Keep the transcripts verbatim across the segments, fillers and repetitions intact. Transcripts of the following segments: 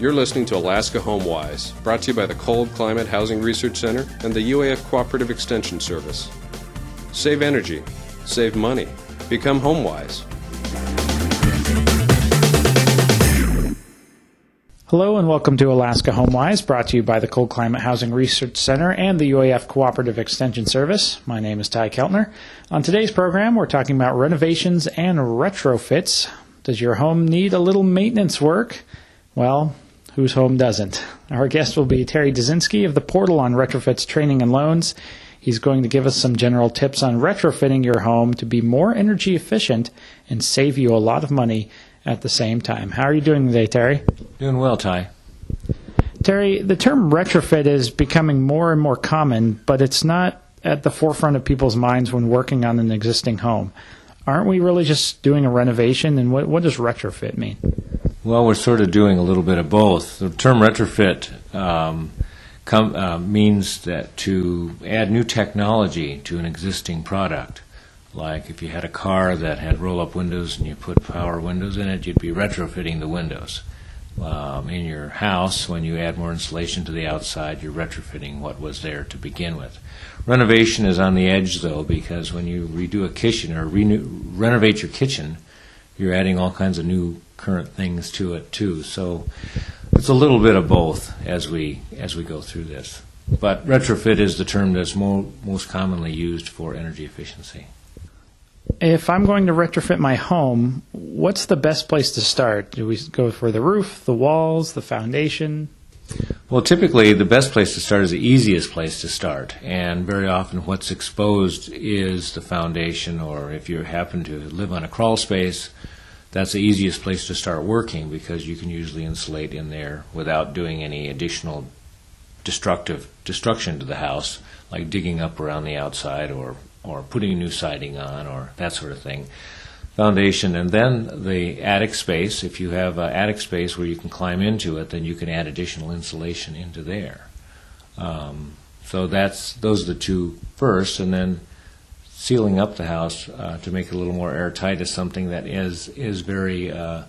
You're listening to Alaska HomeWise, brought to you by the Cold Climate Housing Research Center and the U A F Cooperative Extension Service. Save energy, save money, become HomeWise. Hello and welcome to Alaska HomeWise, brought to you by the Cold Climate Housing Research Center and the U A F Cooperative Extension Service. My name is Ty Keltner. On today's program, we're talking about renovations and retrofits. Does your home need a little maintenance work? Well, whose home doesn't? Our guest will be Terry Dazinski of the Portal on Retrofits Training and Loans. He's going to give us some general tips on retrofitting your home to be more energy efficient and save you a lot of money at the same time. How are you doing today, Terry? Doing well, Ty. Terry, the term retrofit is becoming more and more common, but it's not at the forefront of people's minds when working on an existing home. Aren't we really just doing a renovation, and what, what does retrofit mean? Well, we're sort of doing a little bit of both. The term retrofit um, com- uh, means that to add new technology to an existing product. Like if you had a car that had roll-up windows and you put power windows in it, you'd be retrofitting the windows. Um, in your house, when you add more insulation to the outside, you're retrofitting what was there to begin with. Renovation is on the edge, though, because when you redo a kitchen or renew, renovate your kitchen, you're adding all kinds of new current things to it, too. So it's a little bit of both as we as we go through this. But retrofit is the term that's mo- most commonly used for energy efficiency. If I'm going to retrofit my home, what's the best place to start? Do we go for the roof, the walls, the foundation? Well, typically the best place to start is the easiest place to start, and very often what's exposed is the foundation, or if you happen to live on a crawl space, that's the easiest place to start working because you can usually insulate in there without doing any additional destructive destruction to the house, like digging up around the outside or or putting new siding on or that sort of thing. Foundation, and then the attic space. If you have an attic space where you can climb into it, then you can add additional insulation into there. Um, so that's those are the two first, and then sealing up the house uh, to make it a little more airtight is something that is is very uh,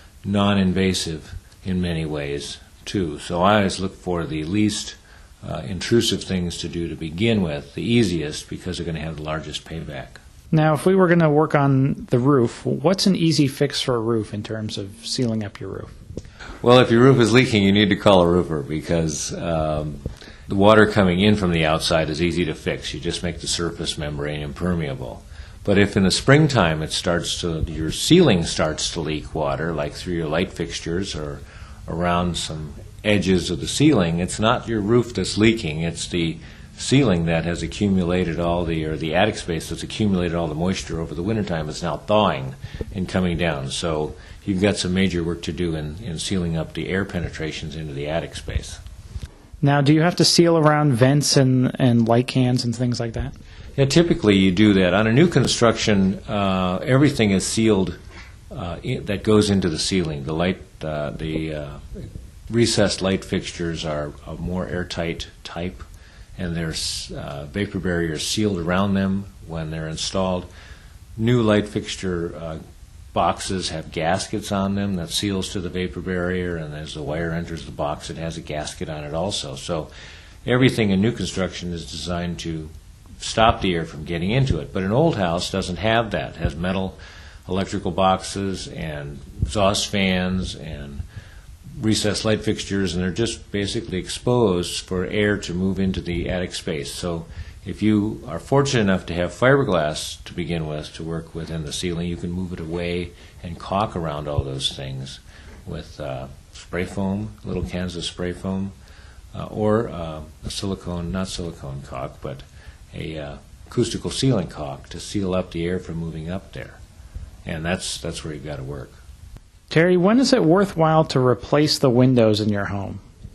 non-invasive in many ways too. So I always look for the least uh, intrusive things to do to begin with, the easiest, because they're going to have the largest payback. Now, if we were going to work on the roof, what's an easy fix for a roof in terms of sealing up your roof? Well, if your roof is leaking, you need to call a roofer because um, the water coming in from the outside is easy to fix. You just make the surface membrane impermeable. But if in the springtime it starts to, your ceiling starts to leak water, like through your light fixtures or around some edges of the ceiling, it's not your roof that's leaking, it's the ceiling that has accumulated all the, or the attic space that's accumulated all the moisture over the wintertime is now thawing and coming down. So you've got some major work to do in, in sealing up the air penetrations into the attic space. Now, do you have to seal around vents and, and light cans and things like that? Yeah, typically you do that. On a new construction, uh, everything is sealed uh, in, that goes into the ceiling. The light, uh, the uh, recessed light fixtures are a more airtight type, and there's uh, vapor barriers sealed around them when they're installed. New light fixture uh, boxes have gaskets on them that seals to the vapor barrier, and as the wire enters the box, it has a gasket on it also. So everything in new construction is designed to stop the air from getting into it. But an old house doesn't have that. It has metal electrical boxes and exhaust fans and recessed light fixtures, and they're just basically exposed for air to move into the attic space. So if you are fortunate enough to have fiberglass to begin with to work within the ceiling, you can move it away and caulk around all those things with uh, spray foam, little cans of spray foam, uh, or uh, a silicone, not silicone caulk, but a uh, acoustical sealing caulk to seal up the air from moving up there. And that's that's where you've got to work. Terry, when is it worthwhile to replace the windows in your home?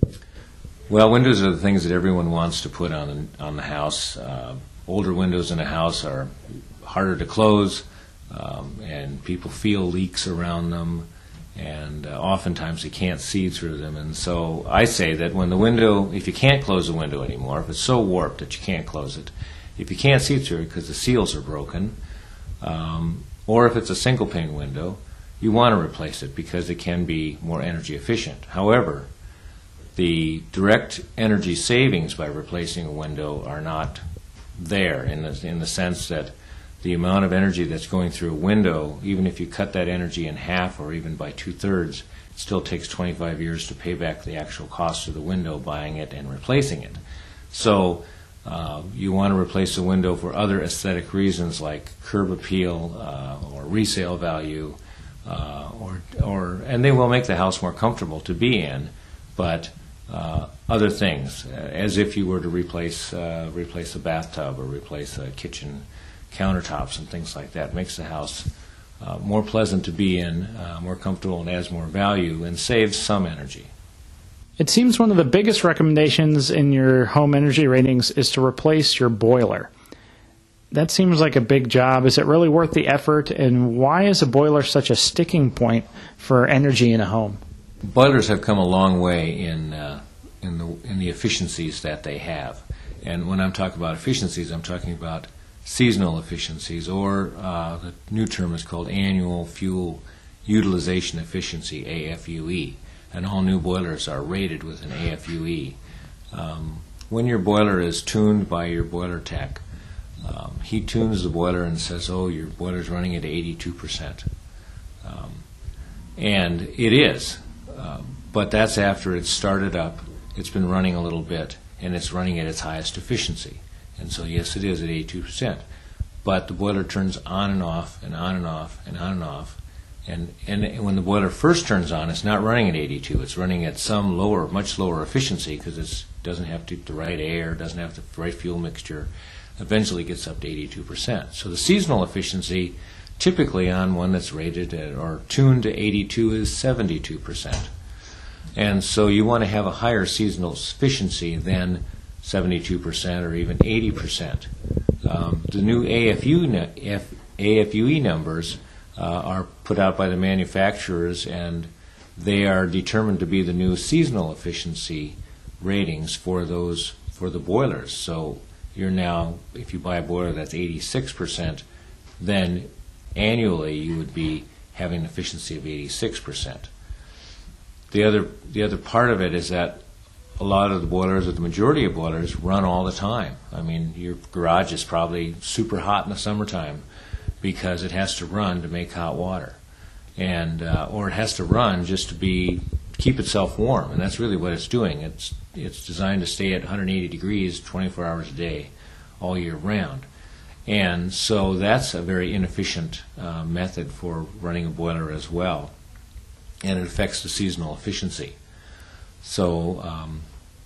Well, windows are the things that everyone wants to put on on the house. Uh, older windows in a house are harder to close, um, and people feel leaks around them, and uh, oftentimes they can't see through them. And so I say that when the window, if you can't close the window anymore, if it's so warped that you can't close it, if you can't see through it because the seals are broken, um, or if it's a single pane window, you want to replace it because it can be more energy efficient. However, the direct energy savings by replacing a window are not there in the, in the sense that the amount of energy that's going through a window, even if you cut that energy in half or even by two-thirds, it still takes twenty-five years to pay back the actual cost of the window, buying it and replacing it. So uh, you want to replace a window for other aesthetic reasons like curb appeal uh, or resale value, uh, or, or and they will make the house more comfortable to be in, but uh, other things, as if you were to replace uh, replace a bathtub or replace a kitchen countertops and things like that. It makes the house uh, more pleasant to be in, uh, more comfortable, and adds more value and saves some energy. It seems one of the biggest recommendations in your home energy ratings is to replace your boiler. That seems like a big job. Is it really worth the effort, and why is a boiler such a sticking point for energy in a home? Boilers have come a long way in uh, in the in the efficiencies that they have. And when I'm talking about efficiencies, I'm talking about seasonal efficiencies, or uh, the new term is called annual fuel utilization efficiency, A F U E. And all new boilers are rated with an A F U E. Um, when your boiler is tuned by your boiler tech, um, he tunes the boiler and says, oh, your boiler's running at eighty-two percent. Um, and it is, uh, but that's after it's started up, it's been running a little bit, and it's running at its highest efficiency. And so, yes, it is at eighty-two percent. But the boiler turns on and off and on and off and on and off. And, and when the boiler first turns on, it's not running at eighty-two. It's running at some lower, much lower efficiency because it doesn't have to, the right air, doesn't have the right fuel mixture. Eventually gets up to eighty-two percent. So the seasonal efficiency, typically on one that's rated at, or tuned to eighty-two, is seventy-two percent. And so you want to have a higher seasonal efficiency than seventy-two percent or even eighty percent. Um, the new A F U, F, A F U E numbers uh, are put out by the manufacturers, and they are determined to be the new seasonal efficiency ratings for those for the boilers. So you're now, if you buy a boiler that's eighty-six percent, then annually you would be having an efficiency of eighty-six percent. The other the other part of it is that a lot of the boilers, or the majority of boilers, run all the time. I mean, your garage is probably super hot in the summertime because it has to run to make hot water, and uh, or it has to run just to be keep itself warm, and that's really what it's doing. It's it's designed to stay at one hundred eighty degrees twenty-four hours a day, all year round, and so that's a very inefficient uh, method for running a boiler as well, and it affects the seasonal efficiency. So um,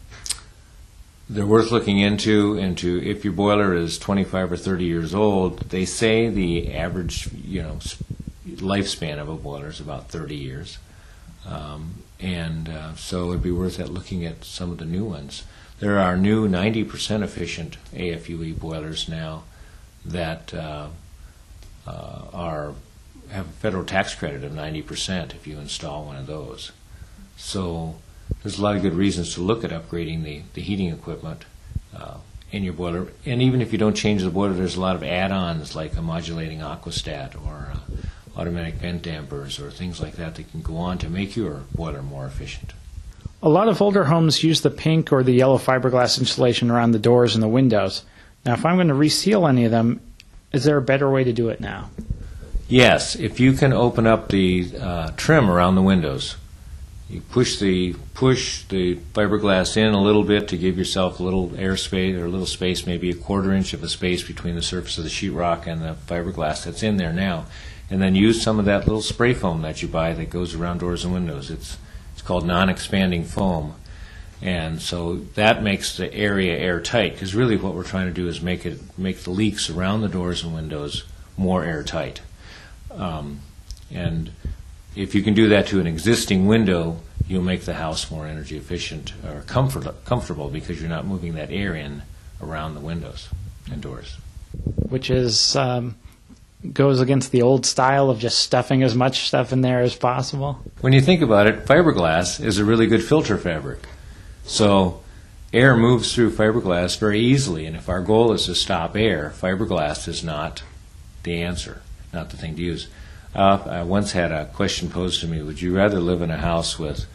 they're worth looking into. Into if your boiler is twenty-five or thirty years old, they say the average, you know, lifespan of a boiler is about thirty years, um, and uh, so it'd be worth it looking at some of the new ones. There are new ninety percent efficient A F U E boilers now that uh, uh, are have a federal tax credit of ninety percent if you install one of those. So there's a lot of good reasons to look at upgrading the, the heating equipment uh, in your boiler. And even if you don't change the boiler, there's a lot of add-ons like a modulating aquastat or uh, automatic vent dampers or things like that that can go on to make your boiler more efficient. A lot of older homes use the pink or the yellow fiberglass insulation around the doors and the windows. Now, if I'm going to reseal any of them, is there a better way to do it now? Yes, if you can open up the uh, trim around the windows. You push the push the fiberglass in a little bit to give yourself a little airspace or a little space, maybe a quarter inch of a space between the surface of the sheetrock and the fiberglass that's in there now, and then use some of that little spray foam that you buy that goes around doors and windows. It's it's called non-expanding foam, and so that makes the area airtight. Because really, what we're trying to do is make it make the leaks around the doors and windows more airtight, um, and if you can do that to an existing window, you'll make the house more energy efficient or comfort, comfortable because you're not moving that air in around the windows and doors. Which is um, goes against the old style of just stuffing as much stuff in there as possible. When you think about it, fiberglass is a really good filter fabric. So air moves through fiberglass very easily, and if our goal is to stop air, fiberglass is not the answer, not the thing to use. Uh, I once had a question posed to me, would you rather live in a house with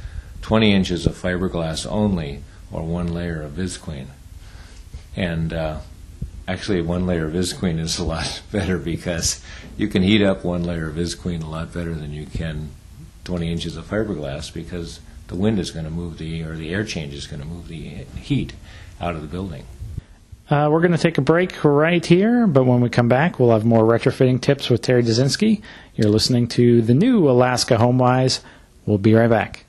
twenty inches of fiberglass only, or one layer of visqueen. And uh, actually, one layer of visqueen is a lot better because you can heat up one layer of visqueen a lot better than you can twenty inches of fiberglass, because the wind is going to move the, or the air change is going to move the heat out of the building. Uh, we're going to take a break right here, but when we come back, we'll have more retrofitting tips with Terry Dazinski. You're listening to the new Alaska HomeWise. We'll be right back.